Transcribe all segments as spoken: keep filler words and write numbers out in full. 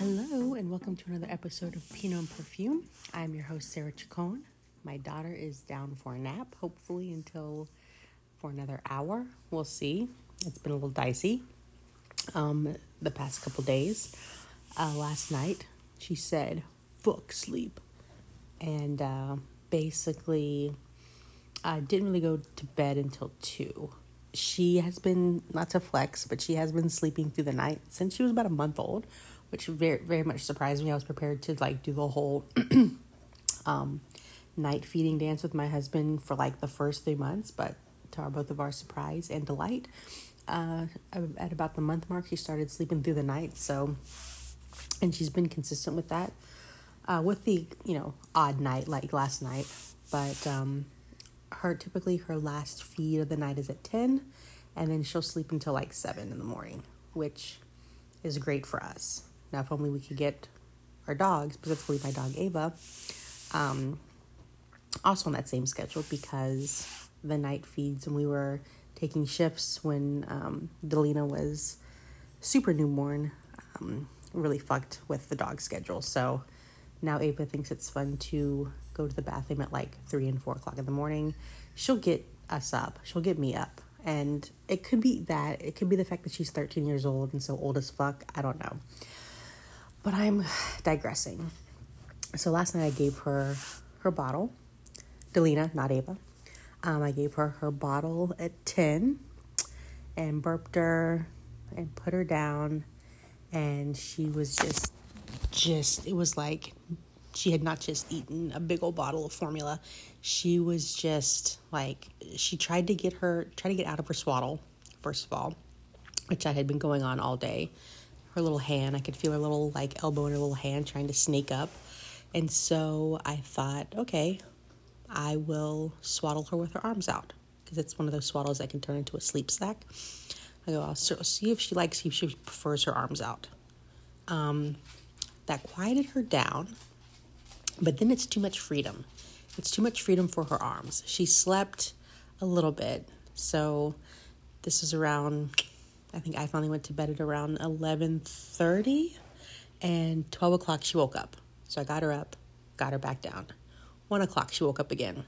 Hello and welcome to another episode of Pinot and Perfume. I'm your host, Sarah Chacon. My daughter is down for a nap, hopefully until for another hour. We'll see. It's been a little dicey um, the past couple days. Uh, last night, she said, fuck sleep. And uh, basically, I didn't really go to bed until two. She has been, not to flex, but she has been sleeping through the night since she was about a month old, which very, very much surprised me. I was prepared to like do the whole um, night feeding dance with my husband for like the first three months, but to our, both of our surprise and delight, uh, at about the month mark, she started sleeping through the night. So, and she's been consistent with that, uh, with the, you know, odd night like last night, but um, her, typically her last feed of the night is at ten, and then she'll sleep until like seven in the morning, which is great for us. Now, if only we could get our dogs, specifically my dog Ava, um, also on that same schedule, because the night feeds when we were taking shifts when um, Delina was super newborn, um, really fucked with the dog schedule. So now Ava thinks it's fun to go to the bathroom at like three and four o'clock in the morning. She'll get us up. She'll get me up. And it could be that. It could be the fact that she's thirteen years old and so old as fuck. I don't know. But I'm digressing. So last night I gave her her bottle. Delina, not Ava. Um, I gave her her bottle at ten and burped her and put her down. And she was just, just, it was like she had not just eaten a big old bottle of formula. She was just like, she tried to get her, tried to get out of her swaddle, first of all, which I had been going on all day. Her little hand, I could feel her little like elbow in her little hand trying to sneak up. And so I thought, okay, I will swaddle her with her arms out, because it's one of those swaddles that can turn into a sleep sack. I go, I'll see if she likes, see if she prefers her arms out. Um, that quieted her down, but then it's too much freedom. It's too much freedom for her arms. She slept a little bit. So this is around, I think I finally went to bed at around eleven thirty, and twelve o'clock she woke up. So I got her up, got her back down. one o'clock she woke up again.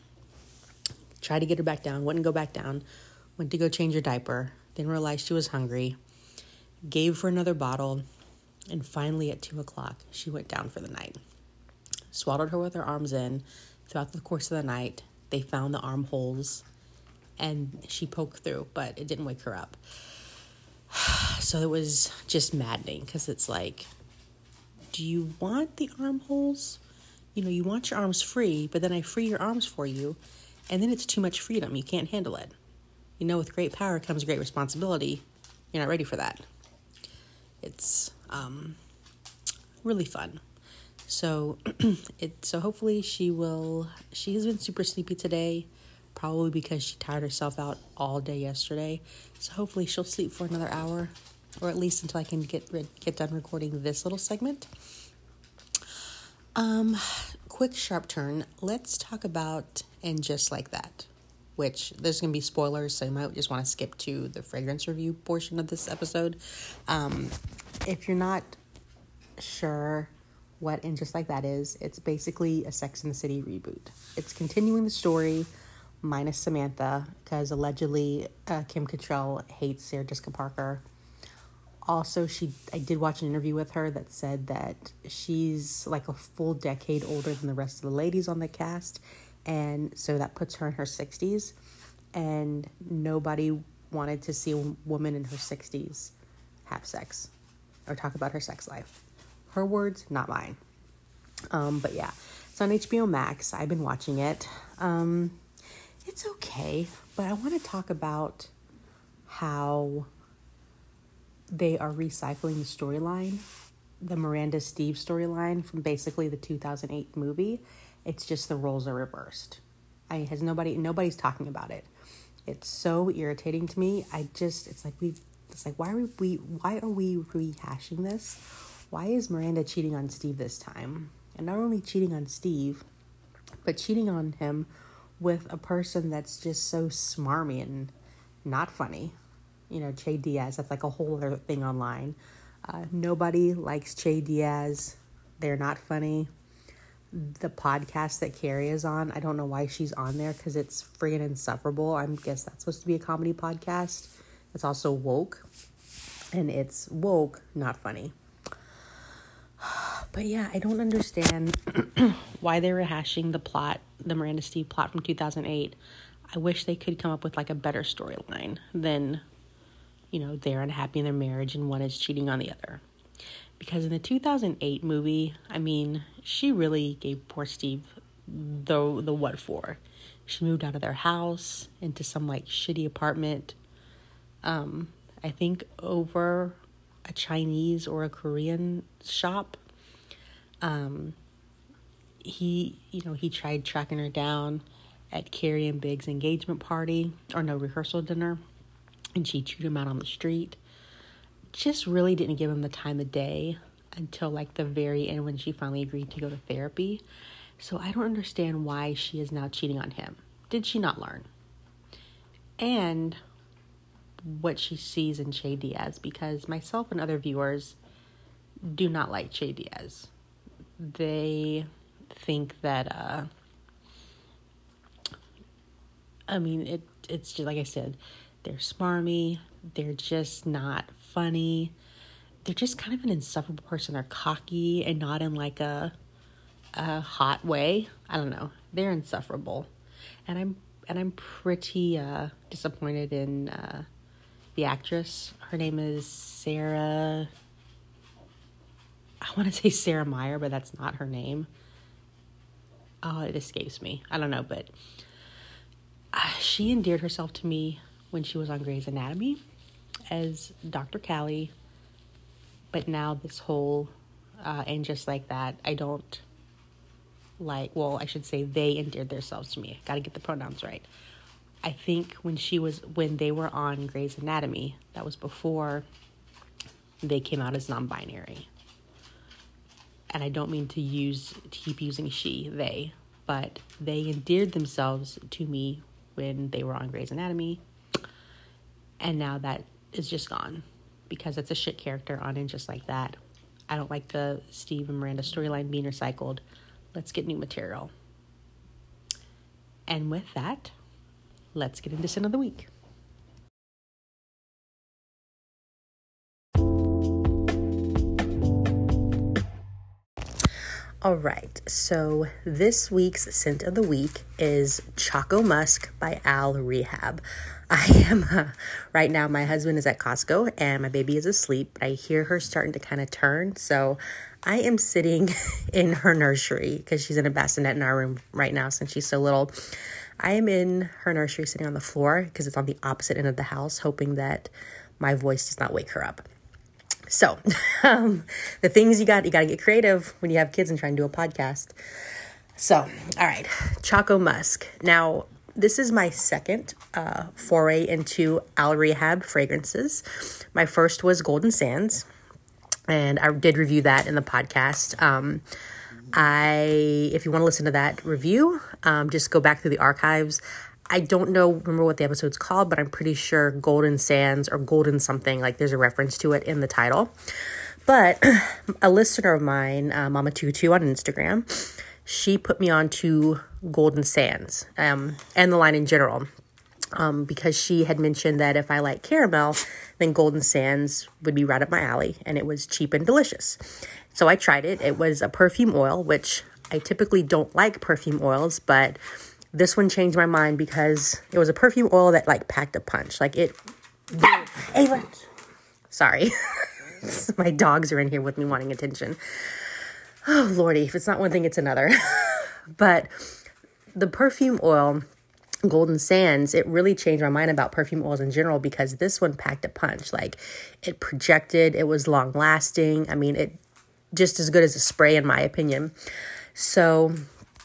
Tried to get her back down, wouldn't go back down. Went to go change her diaper, then realized she was hungry. Gave her another bottle, and finally at two o'clock she went down for the night. Swaddled her with her arms in. Throughout the course of the night, they found the armholes, and she poked through, but it didn't wake her up. So it was just maddening, because it's like, do you want the armholes? You know, you want your arms free, but then I free your arms for you, and then it's too much freedom. You can't handle it. You know, with great power comes great responsibility. You're not ready for that. It's um, really fun. So, it so hopefully she will, she has been super sleepy today, probably because she tired herself out all day yesterday. So hopefully she'll sleep for another hour, or at least until I can get get done recording this little segment. Um, quick sharp turn. Let's talk about And Just Like That, which there's going to be spoilers, so you might just want to skip to the fragrance review portion of this episode. Um, if you're not sure what And Just Like That is, it's basically a Sex and the City reboot. It's continuing the story minus Samantha, because allegedly uh, Kim Cattrall hates Sarah Jessica Parker. Also, she I did watch an interview with her that said that she's like a full decade older than the rest of the ladies on the cast, and so that puts her in her sixties, and nobody wanted to see a woman in her sixties have sex or talk about her sex life. Her words, not mine. Um, but yeah, it's on H B O Max. I've been watching it. Um, it's okay, but I want to talk about how they are recycling the storyline, the Miranda Steve storyline from basically the two thousand eight movie. It's just the roles are reversed. I has nobody nobody's talking about it. It's so irritating to me. I just it's like we it's like why are we why are we rehashing this? Why is Miranda cheating on Steve this time? And not only cheating on Steve, but cheating on him with a person that's just so smarmy and not funny. You know, Che Diaz, that's like a whole other thing online. Uh, nobody likes Che Diaz. They're not funny. The podcast that Carrie is on, I don't know why she's on there because it's friggin' insufferable. I guess that's supposed to be a comedy podcast. It's also woke. And it's woke, not funny. But yeah, I don't understand why they're rehashing the plot, the Miranda Steve plot from two thousand eight. I wish they could come up with like a better storyline than, you know, they're unhappy in their marriage and one is cheating on the other. Because in the two thousand eight movie, I mean, she really gave poor Steve the, the what for. She moved out of their house into some like shitty apartment. Um, I think over a Chinese or a Korean shop. Um, he, you know, he tried tracking her down at Carrie and Big's engagement party, or no, rehearsal dinner, and she chewed him out on the street. Just really didn't give him the time of day until like the very end when she finally agreed to go to therapy. So I don't understand why she is now cheating on him. Did she not learn? And what she sees in Che Diaz, because myself and other viewers do not like Che Diaz. They think that, uh, I mean, it. it's just, like I said, they're smarmy, they're just not funny, they're just kind of an insufferable person. They're cocky and not in like a, a hot way. I don't know. They're insufferable. And I'm, and I'm pretty uh, disappointed in uh, the actress. Her name is Sarah... I want to say Sarah Meyer, but that's not her name. Oh, it escapes me. I don't know, but uh, she endeared herself to me when she was on Grey's Anatomy as Doctor Callie. But now this whole, uh, and just like that, I don't like, well, I should say they endeared themselves to me. Got to get the pronouns right. I think when she was, when they were on Grey's Anatomy, that was before they came out as non-binary. And I don't mean to use, to keep using she, they, but they endeared themselves to me when they were on Grey's Anatomy. And now that is just gone because it's a shit character on And Just Like That. I don't like the Steve and Miranda storyline being recycled. Let's get new material. And with that, let's get into Sin of the Week. All right, so this week's scent of the week is Choco Musk by Al Rehab. I am, uh, right now, my husband is at Costco and my baby is asleep. I hear her starting to kind of turn, so I am sitting in her nursery because she's in a bassinet in our room right now since she's so little. I am in her nursery sitting on the floor because it's on the opposite end of the house, hoping that my voice does not wake her up. So, um, the things you got, you got to get creative when you have kids and try and do a podcast. So, all right, Choco Musk. Now, this is my second uh, foray into Al Rehab fragrances. My first was Golden Sands, and I did review that in the podcast. Um, I, if you want to listen to that review, um, just go back through the archives. I don't know, remember what the episode's called, but I'm pretty sure Golden Sands or Golden something, like there's a reference to it in the title. But a listener of mine, uh, Mama Tutu on Instagram, she put me on to Golden Sands um, and the line in general um, because she had mentioned that if I like caramel, then Golden Sands would be right up my alley, and it was cheap and delicious. So I tried it. It was a perfume oil, which I typically don't like perfume oils, but this one changed my mind because it was a perfume oil that like packed a punch. Like it, Ava, sorry. My dogs are in here with me wanting attention. Oh, Lordy, if it's not one thing, it's another. But the perfume oil, Golden Sands, it really changed my mind about perfume oils in general because this one packed a punch. Like it projected, it was long lasting. I mean, it just as good as a spray in my opinion. So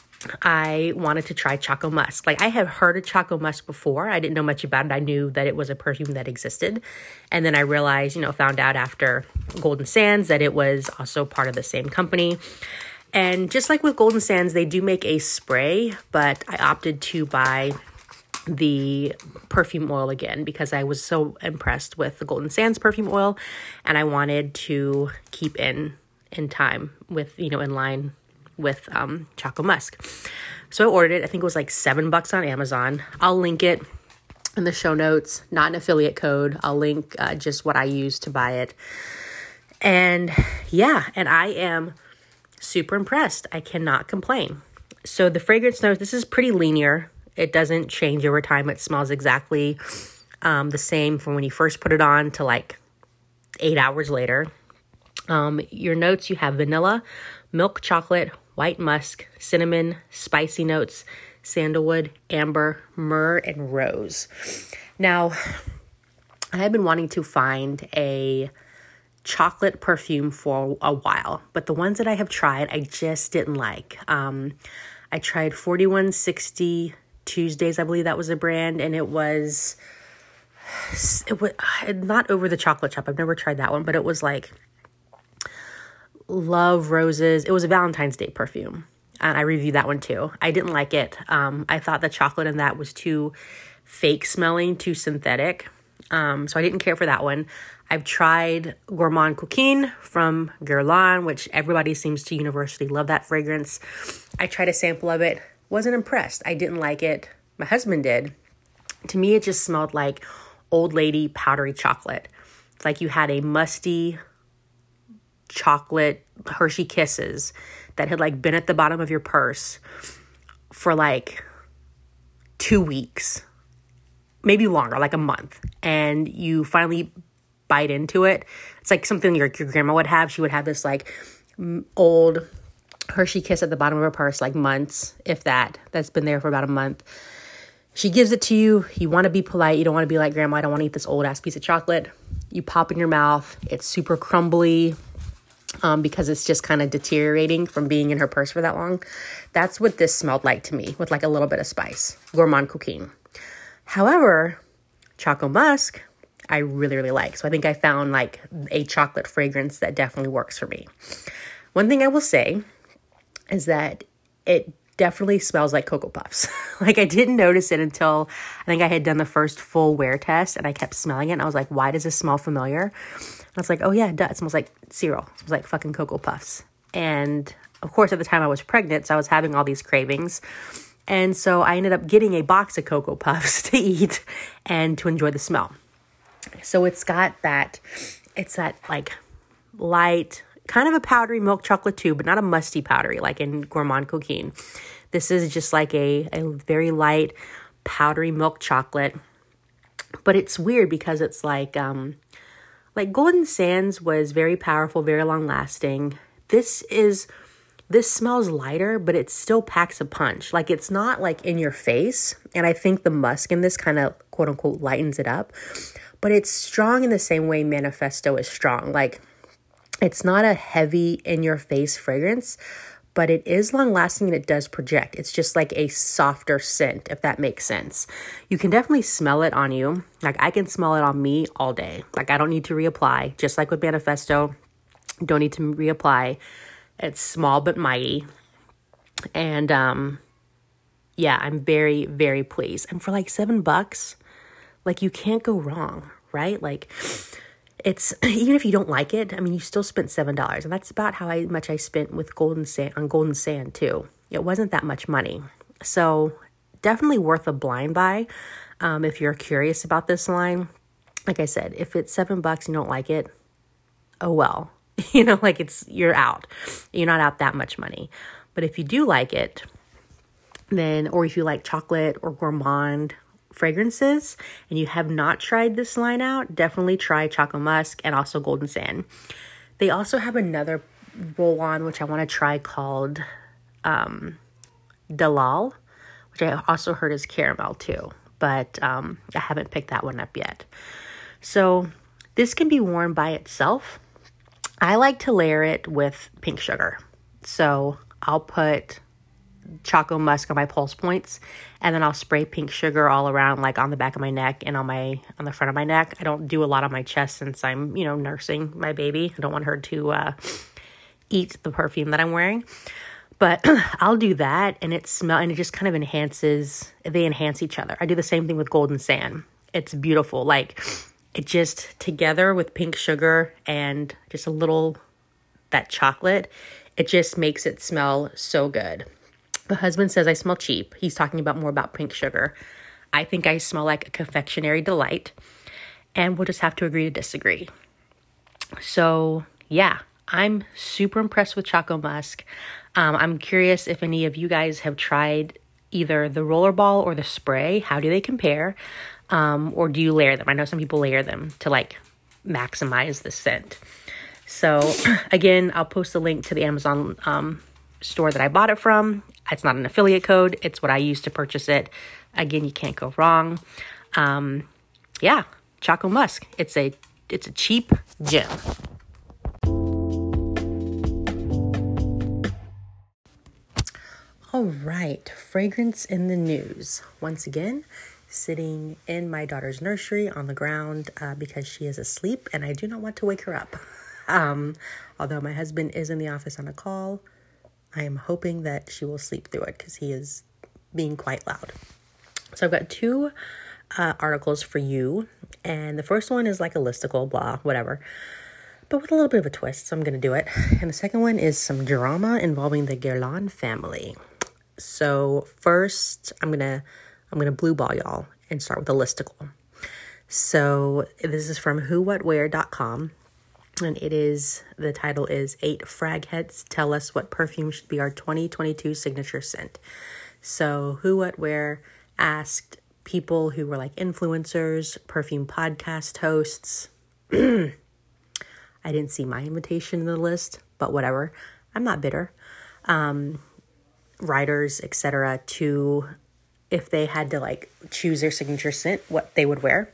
I wanted to try Choco Musk. Like I had heard of Choco Musk before. I didn't know much about it. I knew that it was a perfume that existed. And then I realized, you know, found out after Golden Sands that it was also part of the same company. And just like with Golden Sands, they do make a spray, but I opted to buy the perfume oil again because I was so impressed with the Golden Sands perfume oil, and I wanted to keep in in time with, you know, in line with um, Choco Musk. So I ordered it. I think it was like seven bucks on Amazon. I'll link it in the show notes, not an affiliate code. I'll link uh, just what I used to buy it. And yeah, and I am super impressed. I cannot complain. So the fragrance notes, this is pretty linear. It doesn't change over time. It smells exactly um, the same from when you first put it on to like eight hours later. Um, your notes, you have vanilla, milk chocolate, white musk, cinnamon, spicy notes, sandalwood, amber, myrrh, and rose. Now, I have been wanting to find a chocolate perfume for a while, but the ones that I have tried, I just didn't like. Um, I tried forty-one sixty Tuesdays, I believe that was a brand, and it was, it was not Over the Chocolate Shop. I've never tried that one, but it was like Love Roses. It was a Valentine's Day perfume, and I reviewed that one too. I didn't like it. Um, I thought the chocolate in that was too fake smelling, too synthetic, um, so I didn't care for that one. I've tried Gourmand Coquine from Guerlain, which everybody seems to universally love that fragrance. I tried a sample of it. Wasn't impressed. I didn't like it. My husband did. To me, it just smelled like old lady powdery chocolate. It's like you had a musty chocolate Hershey Kisses that had like been at the bottom of your purse for like two weeks, maybe longer, like a month. And you finally bite into it. It's like something your, your grandma would have. She would have this like old Hershey Kiss at the bottom of her purse, like months, if that. That's been there for about a month. She gives it to you. You want to be polite. You don't want to be like, Grandma, I don't want to eat this old ass piece of chocolate. You pop in your mouth. It's super crumbly um, because it's just kind of deteriorating from being in her purse for that long. That's what this smelled like to me, with like a little bit of spice. Gourmand Coquine. However, Choco Musk, I really, really like. So I think I found like a chocolate fragrance that definitely works for me. One thing I will say is that it definitely smells like Cocoa Puffs. Like I didn't notice it until I think I had done the first full wear test, and I kept smelling it and I was like, why does this smell familiar? And I was like, oh yeah, it does. It smells like cereal. It smells like fucking Cocoa Puffs. And of course, at the time I was pregnant, so I was having all these cravings. And so I ended up getting a box of Cocoa Puffs to eat and to enjoy the smell. So it's got that, it's that like light, kind of a powdery milk chocolate too, but not a musty powdery like in Gourmand Coquine. This is just like a, a very light powdery milk chocolate. But it's weird because it's like, um, like Golden Sands was very powerful, very long lasting. This is, this smells lighter, but it still packs a punch. Like it's not like in your face. And I think the musk in this kind of quote unquote lightens it up. But it's strong in the same way Manifesto is strong. Like it's not a heavy in your face fragrance, but it is long lasting and it does project. It's just like a softer scent, if that makes sense. You can definitely smell it on you. Like I can smell it on me all day. Like I don't need to reapply. Just like with Manifesto, don't need to reapply. It's small but mighty. And um, yeah, I'm very, very pleased. And for like seven bucks, like you can't go wrong, right? Like it's, even if you don't like it, I mean, you still spent seven dollars. And that's about how I, much I spent with Golden Sand, on Golden Sand too. It wasn't that much money. So definitely worth a blind buy um, if you're curious about this line. Like I said, if it's seven bucks and you don't like it, oh well. You know, like it's, you're out. You're not out that much money. But if you do like it, then, or if you like chocolate or gourmand fragrances and you have not tried this line out, definitely try Choco Musk and also Golden Sand. They also have another roll-on which I want to try called um, Dalal, which I also heard is caramel too, but um, I haven't picked that one up yet. So this can be worn by itself. I like to layer it with pink sugar. So I'll put Choco Musk on my pulse points, and then I'll spray pink sugar all around, like on the back of my neck and on my on the front of my neck. I don't do a lot on my chest since I'm, you know, nursing my baby. I don't want her to uh, eat the perfume that I'm wearing. But I'll do that, and it smell and it just kind of enhances, they enhance each other. I do the same thing with Golden Sand. It's beautiful. Like, it just, together with pink sugar and just a little, that chocolate, it just makes it smell so good. My husband says I smell cheap. He's talking about more about pink sugar. I think I smell like a confectionery delight, and we'll just have to agree to disagree. So yeah, I'm super impressed with Choco Musk. Um, I'm curious if any of you guys have tried either the rollerball or the spray. How do they compare? Um, or do you layer them? I know some people layer them to like maximize the scent. So again, I'll post a link to the Amazon um, store that I bought it from. It's not an affiliate code. It's what I use to purchase it. Again, you can't go wrong. Um, yeah, Choco Musk. It's a it's a cheap gem. All right, fragrance in the news. Once again, sitting in my daughter's nursery on the ground uh, because she is asleep and I do not want to wake her up. Um, although my husband is in the office on a call, I am hoping that she will sleep through it because he is being quite loud. So I've got two uh, articles for you, and the first one is like a listicle, blah, whatever, but with a little bit of a twist, so I'm going to do it. And the second one is some drama involving the Guerlain family. So first, I'm going to I'm going to blue ball y'all and start with a listicle. So this is from who what wear dot com. And it is, the title is Eight Fragheads Tell Us What Perfume Should Be Our twenty twenty-two Signature Scent. So Who What Wear asked people who were like influencers, perfume podcast hosts. I didn't see my invitation in the list, but whatever. I'm not bitter. Um, writers, et cetera, to, if they had to like choose their signature scent, what they would wear.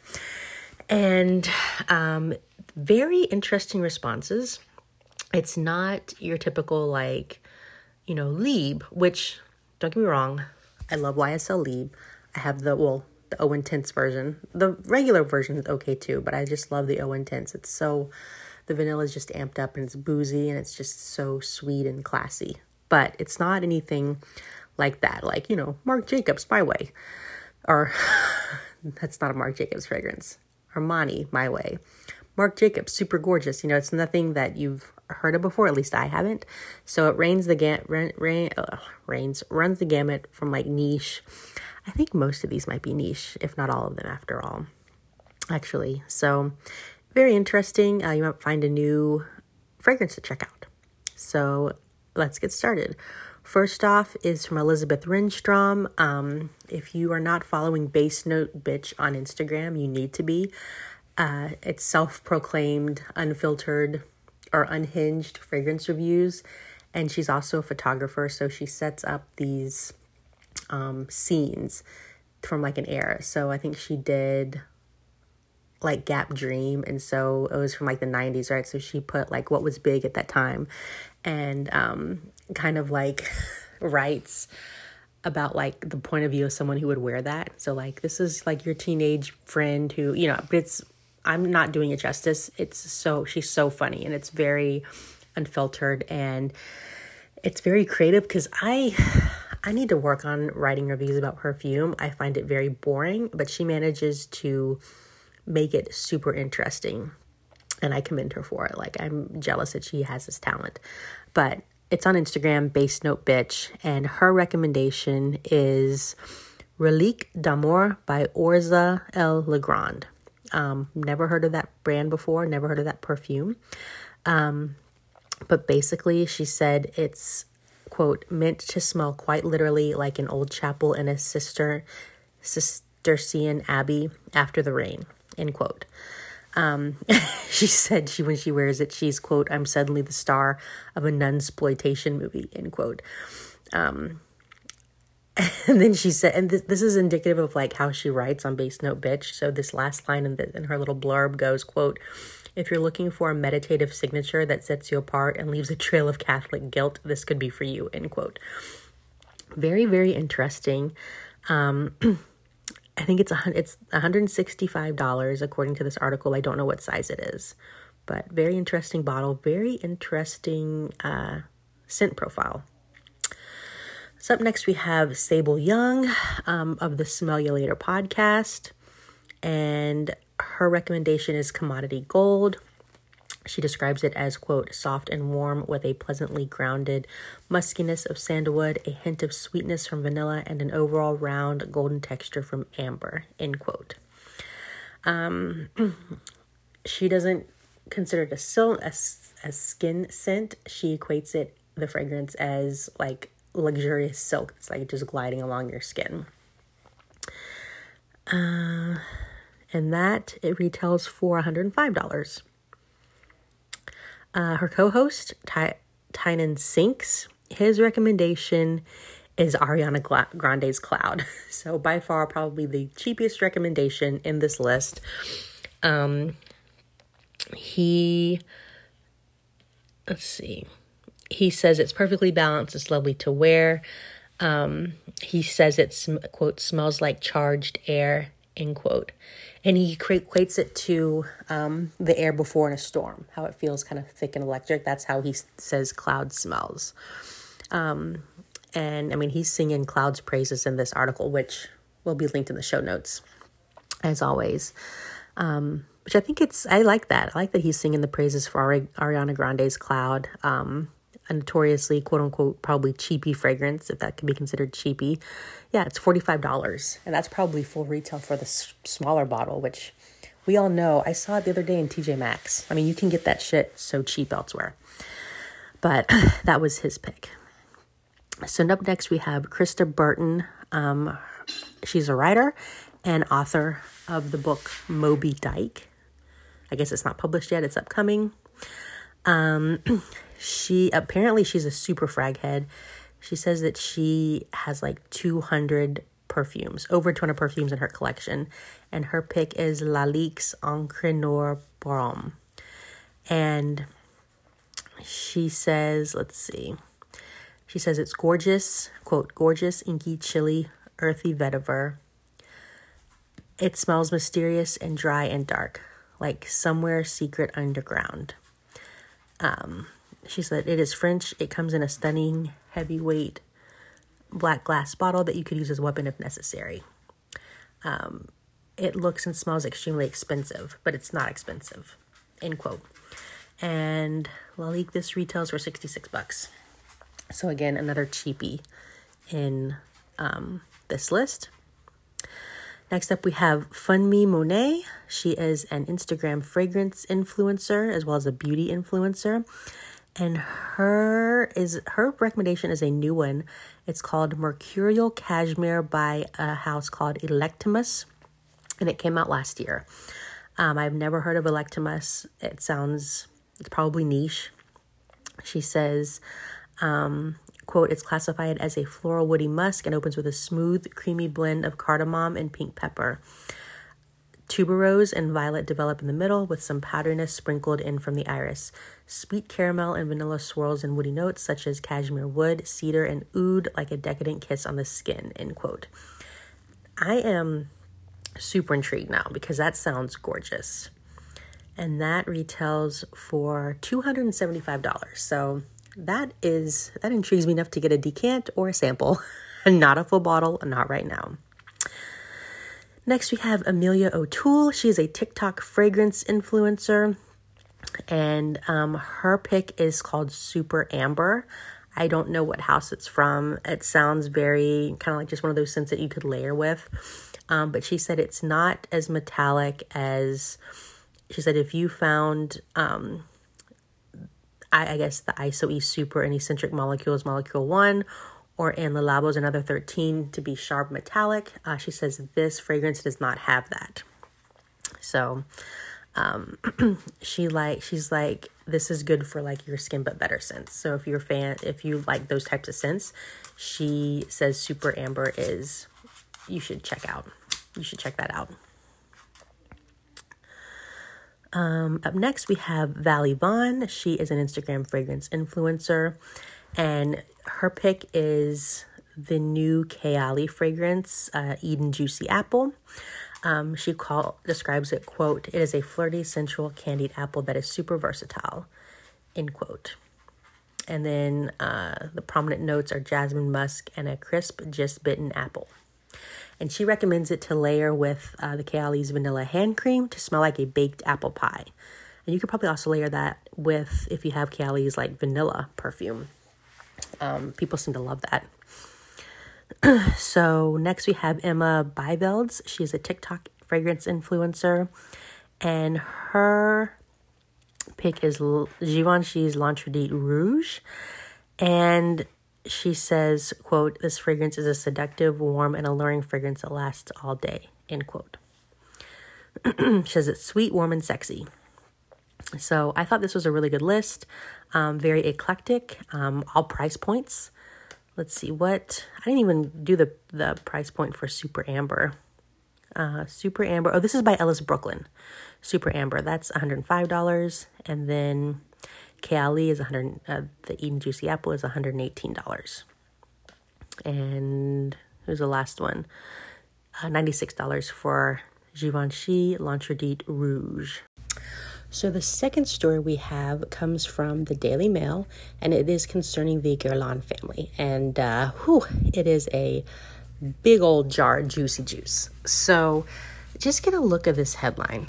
And um, very interesting responses. It's not your typical like, you know, Lieb, which, don't get me wrong, I love Y S L Lieb. I have the, well, the O Intense version. The regular version is okay too, but I just love the O Intense. It's so, the vanilla is just amped up and it's boozy and it's just so sweet and classy. But it's not anything like that. Like, you know, Marc Jacobs, My Way. Or, that's not a Marc Jacobs fragrance. Armani, My Way. Marc Jacobs, Super Gorgeous. You know, it's nothing that you've heard of before. At least I haven't. So it rains the ga- rain, rain, uh, rains, runs the gamut from like niche. I think most of these might be niche, if not all of them after all, actually. So very interesting. Uh, you might find a new fragrance to check out. So let's get started. First off is from Elizabeth Rinstrom. Um, if you are not following Base Note Bitch on Instagram, you need to be. Uh, it's self-proclaimed, unfiltered, or unhinged fragrance reviews. And she's also a photographer, so she sets up these um, scenes from like an era. So I think she did like Gap Dream, and so it was from like the nineties, right? So she put like what was big at that time, and um, kind of like writes about like the point of view of someone who would wear that. So like, this is like your teenage friend who, you know, but it's, I'm not doing it justice. It's so, she's so funny and it's very unfiltered and it's very creative because I, I need to work on writing reviews about perfume. I find it very boring, but she manages to make it super interesting and I commend her for it. Like, I'm jealous that she has this talent, but it's on Instagram, Base Note Bitch, and her recommendation is Relique d'Amour by Orza El Legrand. Um, never heard of that brand before, never heard of that perfume. Um, but basically, she said it's, quote, meant to smell quite literally like an old chapel in a sister, Cistercian abbey after the rain, end quote. Um, she said she, when she wears it, she's, quote, I'm suddenly the star of a nunsploitation movie, end quote. Um, and then she said, and th- this is indicative of like how she writes on Base Note Bitch. So this last line in, the, in her little blurb goes, quote, if you're looking for a meditative signature that sets you apart and leaves a trail of Catholic guilt, this could be for you, end quote. Very, very interesting. Um, I think it's a, it's one hundred sixty-five dollars according to this article. I don't know what size it is, but very interesting bottle, very interesting uh, scent profile. So up next we have Sable Young um, of the Smell You Later podcast. And her recommendation is Commodity Gold. She describes it as, quote, soft and warm with a pleasantly grounded muskiness of sandalwood, a hint of sweetness from vanilla, and an overall round golden texture from amber, end quote. Um, she doesn't consider it a, sil- a, a skin scent. She equates it, the fragrance, as like luxurious silk. It's like just gliding along your skin. Uh, and that, it retails for one hundred five dollars. Uh, her co-host, Ty- Tynan Sinks, his recommendation is Ariana Gla- Grande's Cloud. So by far, probably the cheapest recommendation in this list. Um, he, let's see, he says it's perfectly balanced. It's lovely to wear. Um, he says it's, quote, smells like charged air, end quote. And he equates it to um, the air before in a storm, how it feels kind of thick and electric. That's how he says Cloud smells. Um, and, I mean, he's singing Cloud's praises in this article, which will be linked in the show notes, as always. Um, which I think it's, I like that. I like that he's singing the praises for Ari- Ariana Grande's Cloud. Um, a notoriously, quote-unquote, probably cheapy fragrance, if that can be considered cheapy. Yeah, it's forty-five dollars, and that's probably full retail for the s- smaller bottle, which we all know. I saw it the other day in T J Maxx. I mean, you can get that shit so cheap elsewhere. But that was his pick. So up next, we have Krista Burton. Um, she's a writer and author of the book Moby Dyke. I guess it's not published yet. It's upcoming. Um... She, apparently she's a super frag head. She says that she has like two hundred perfumes, over two hundred perfumes in her collection. And her pick is Lalique's Encre Noire Baume. And she says, let's see. She says it's gorgeous, quote, gorgeous, inky, chilly, earthy vetiver. It smells mysterious and dry and dark, like somewhere secret underground. Um... She said it is French. It comes in a stunning, heavyweight black glass bottle that you could use as a weapon if necessary. Um, it looks and smells extremely expensive, but it's not expensive, end quote. And Lalique, this retails for sixty-six bucks. So again, another cheapie in um, this list. Next up, we have Funmi Monet. She is an Instagram fragrance influencer as well as a beauty influencer. And her is her recommendation is a new one. It's called Mercurial Cashmere by a house called Electimus, and it came out last year. Um, I've never heard of Electimus. It sounds, it's probably niche. She says, um, quote, it's classified as a floral woody musk and opens with a smooth, creamy blend of cardamom and pink pepper. Tuberose and violet develop in the middle with some powderiness sprinkled in from the iris. Sweet caramel and vanilla swirls and woody notes such as cashmere wood, cedar, and oud like a decadent kiss on the skin, end quote. I am super intrigued now because that sounds gorgeous. And that retails for two hundred seventy-five dollars. So that is, that intrigues me enough to get a decant or a sample. Not a full bottle, not right now. Next, we have Amelia O'Toole. She's a TikTok fragrance influencer, and um, her pick is called Super Amber. I don't know what house it's from. It sounds very kind of like just one of those scents that you could layer with, um, but she said it's not as metallic as, she said if you found, um, I, I guess, the I S O E Super and Eccentric Molecules, Molecule one, or in Le Labo's another thirteen to be sharp metallic. Uh, she says this fragrance does not have that. So um, she like she's like this is good for like your skin but better scents. So if you're a fan, if you like those types of scents, she says Super Amber is you should check out. You should check that out. Um, up next, we have Valley Vaughn. She is an Instagram fragrance influencer, and her pick is the new Kayali fragrance, uh, Eden Juicy Apple. Um, she call, describes it, quote, it is a flirty, sensual, candied apple that is super versatile, end quote. And then uh, the prominent notes are jasmine musk and a crisp, just bitten apple. And she recommends it to layer with uh, the Kayali's vanilla hand cream to smell like a baked apple pie. And you could probably also layer that with, if you have Kayali's like vanilla perfume. Um, people seem to love that. So next we have Emma Beivelds. She's a TikTok fragrance influencer. And her pick is Givenchy's L'Interdit Rouge. And she says, quote, "This fragrance is a seductive, warm, and alluring fragrance that lasts all day," end quote. She says it's sweet, warm, and sexy. So I thought this was a really good list. Um, very eclectic, um, all price points. Let's see what, I didn't even do the, the price point for Super Amber. Uh, Super Amber, oh, this is by Ellis Brooklyn. Super Amber, that's one hundred five dollars. And then Kayali is one hundred, uh, the Eden Juicy Apple is one hundred eighteen dollars. And who's the last one? Uh, ninety-six dollars for Givenchy L'Interdit Rouge. So the second story we have comes from the Daily Mail, and it is concerning the Guerlain family. And uh, whew, it is a big old jar of juicy juice. So just get a look at this headline.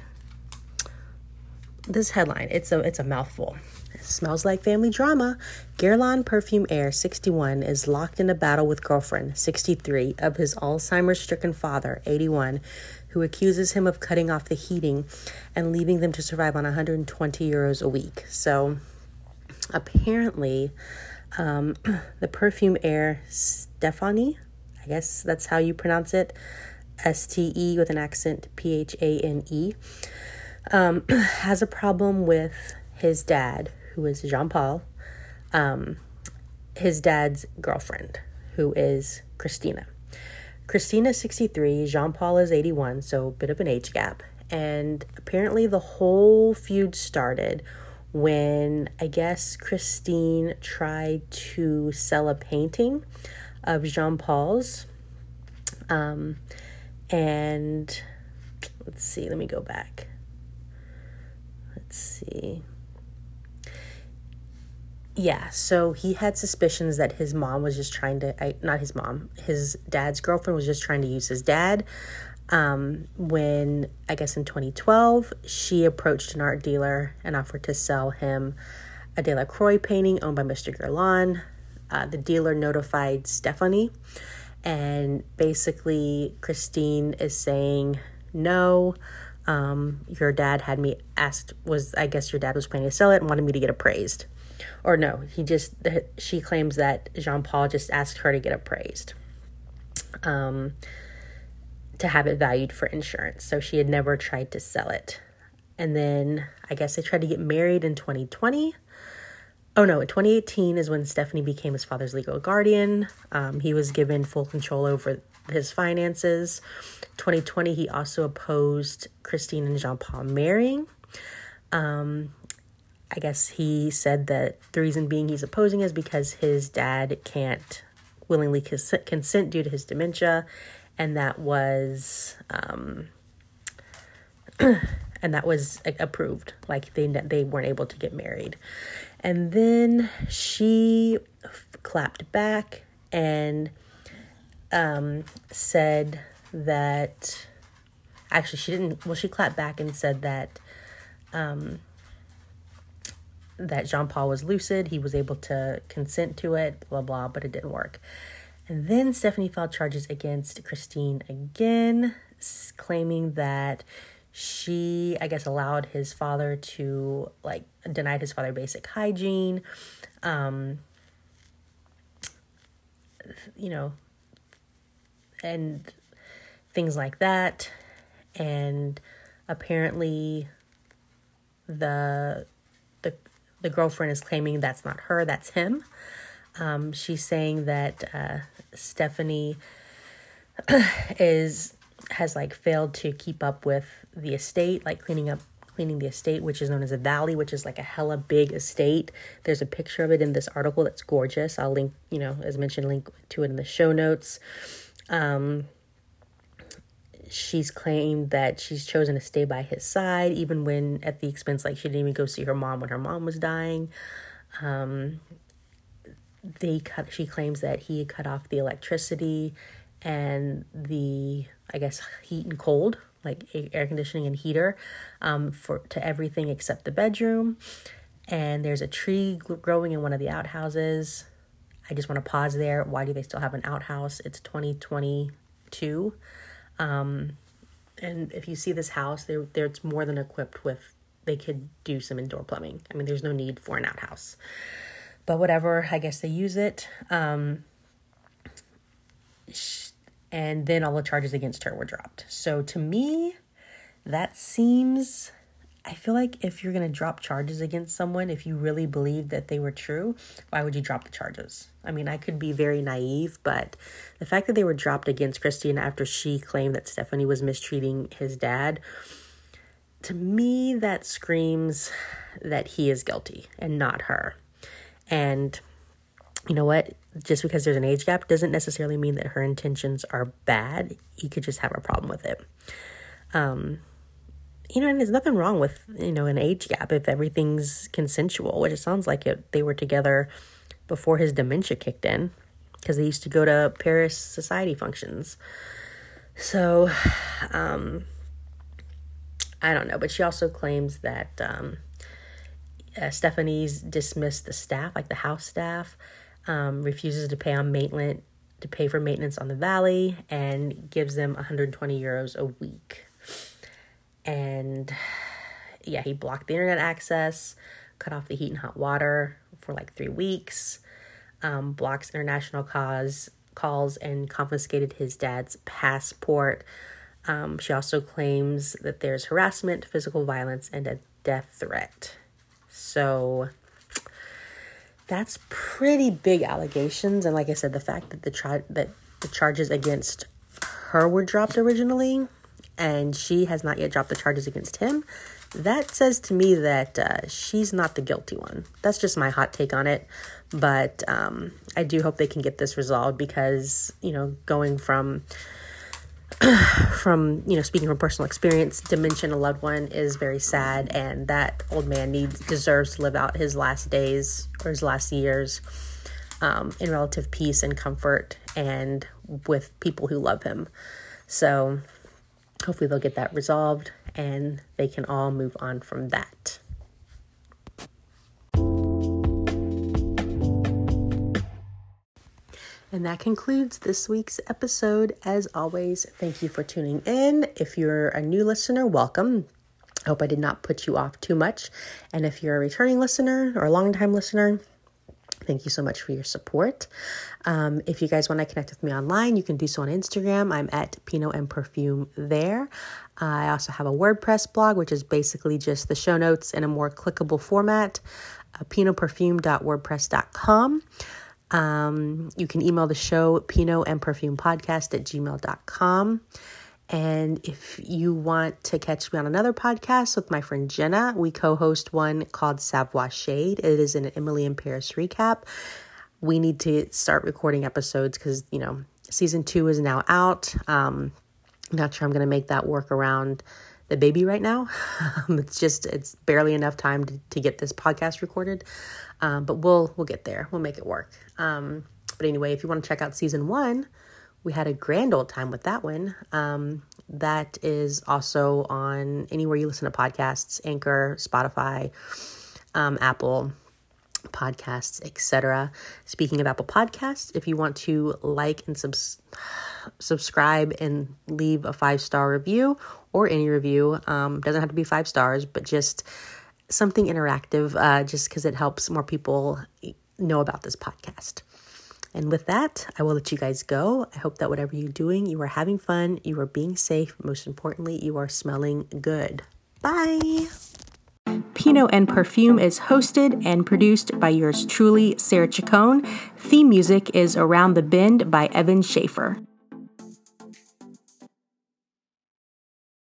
This headline, it's a it's a mouthful. It smells like family drama. Guerlain Perfume Heir, sixty-one, is locked in a battle with girlfriend, sixty-three, of his Alzheimer's-stricken father, eighty-one, who accuses him of cutting off the heating and leaving them to survive on one hundred twenty euros a week. So apparently, um, the perfume heir, Stephanie, I guess that's how you pronounce it, S T E with an accent, P H A N E, um, has a problem with his dad, who is Jean-Paul, um, his dad's girlfriend, who is Christina. Christina is sixty-three, Jean-Paul is eighty-one, so a bit of an age gap. And apparently the whole feud started when, I guess, Christine tried to sell a painting of Jean-Paul's. Um, and let's see, let me go back. Let's see. Yeah, so he had suspicions that his mom was just trying to, I, not his mom, his dad's girlfriend was just trying to use his dad. Um, when, I guess in twenty twelve, she approached an art dealer and offered to sell him a Delacroix painting owned by Mister Guerlain. Uh, the dealer notified Stephanie, and basically Christine is saying, no, um, your dad had me asked, was, I guess your dad was planning to sell it and wanted me to get appraised. Or no, he just, she claims that Jean-Paul just asked her to get appraised, um, to have it valued for insurance. So she had never tried to sell it. And then I guess they tried to get married in twenty twenty. Oh no, in twenty eighteen is when Stephanie became his father's legal guardian. Um, he was given full control over his finances. twenty twenty, he also opposed Christine and Jean-Paul marrying. Um, I guess he said that the reason being he's opposing is because his dad can't willingly cons- consent due to his dementia, and that was um, and that was like, approved. Like they they weren't able to get married, and then she f- clapped back and um, said that actually she didn't. Well, she clapped back and said that. Um, that Jean-Paul was lucid, he was able to consent to it, blah, blah, but it didn't work. And then Stephanie filed charges against Christine again, claiming that she, I guess, allowed his father to, like, denied his father basic hygiene, um, you know, and things like that. And apparently the the The girlfriend is claiming that's not her, that's him. Um, she's saying that uh, Stephanie is has like failed to keep up with the estate, like cleaning up, cleaning the estate, which is known as a valley, which is like a hella big estate. There's a picture of it in this article that's gorgeous. I'll link, you know, as mentioned, link to it in the show notes. Um, she's claimed that she's chosen to stay by his side, even when at the expense, like she didn't even go see her mom when her mom was dying. Um, they cut, she claims that he cut off the electricity and the, I guess, heat and cold, like air conditioning and heater, um, for to everything except the bedroom. And there's a tree growing in one of the outhouses. I just want to pause there. Why do they still have an outhouse? It's twenty twenty-two. Um, and if you see this house, they're, they're, it's more than equipped with, they could do some indoor plumbing. I mean, there's no need for an outhouse. But whatever, I guess they use it. Um, and then all the charges against her were dropped. So to me, that seems, I feel like if you're going to drop charges against someone, if you really believe that they were true, why would you drop the charges? I mean, I could be very naive, but the fact that they were dropped against Christina after she claimed that Stephanie was mistreating his dad, to me, that screams that he is guilty and not her. And you know what? Just because there's an age gap doesn't necessarily mean that her intentions are bad. He could just have a problem with it. Um, you know, and there's nothing wrong with, you know, an age gap if everything's consensual, which it sounds like it, they were together before his dementia kicked in, because they used to go to Paris society functions. So, um, I don't know. But she also claims that um, uh, Stephanie's dismissed the staff, like the house staff, um, refuses to pay on maintenance, to pay for maintenance on the valley, and gives them one hundred twenty euros a week. And yeah, he blocked the internet access, cut off the heat and hot water for like three weeks, um, blocks international calls, calls, and confiscated his dad's passport. Um, she also claims that there's harassment, physical violence, and a death threat. So that's pretty big allegations. And like I said, the fact that the tri- that the charges against her were dropped originally, and she has not yet dropped the charges against him, that says to me that uh, she's not the guilty one. That's just my hot take on it. But um, I do hope they can get this resolved, because, you know, going from, from, you know, speaking from personal experience, dementia in a loved one is very sad. And that old man needs, deserves to live out his last days or his last years um, in relative peace and comfort and with people who love him. So hopefully they'll get that resolved and they can all move on from that. And that concludes this week's episode. As always, thank you for tuning in. If you're a new listener, welcome. I hope I did not put you off too much. And if you're a returning listener or a longtime listener, thank you so much for your support. Um, if you guys want to connect with me online, you can do so on Instagram. I'm at Pinot and Perfume there. Uh, I also have a WordPress blog, which is basically just the show notes in a more clickable format, uh, pinot perfume dot wordpress dot com. Um, you can email the show, Pinot and Perfume Podcast at gmail dot com. And if you want to catch me on another podcast with my friend Jenna, we co-host one called Savoir Shade. It is an Emily in Paris recap. We need to start recording episodes because, you know, season two is now out. Um, I'm not sure I'm going to make that work around the baby right now. it's just, it's barely enough time to, to get this podcast recorded. Um, but we'll, we'll get there. We'll make it work. Um, but anyway, if you want to check out season one, we had a grand old time with that one. Um, that is also on anywhere you listen to podcasts, Anchor, Spotify, um, Apple Podcasts, et cetera. Speaking of Apple Podcasts, if you want to like and subs- subscribe and leave a five-star review or any review, um, doesn't have to be five stars, but just something interactive, uh, just because it helps more people know about this podcast. And with that, I will let you guys go. I hope that whatever you're doing, you are having fun, you are being safe. Most importantly, you are smelling good. Bye. Pinot and Perfume is hosted and produced by yours truly, Sarah Chacon. Theme music is Around the Bend by Evan Schaefer.